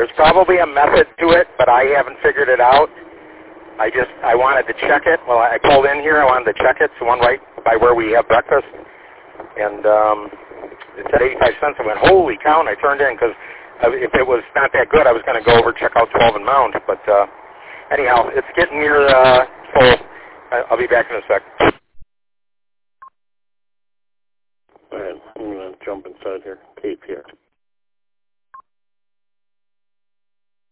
There's probably a method to it, but I haven't figured it out. I wanted to check it. Well, I pulled in here. I wanted to check it. It's the one right by where we have breakfast. And it said 85 cents. I went, holy cow, and I turned in because if it was not that good, I was going to go over and check out 12 and Mound. But anyhow, it's getting near full. I'll be back in a sec. All right, I'm going to jump inside here. Tape here.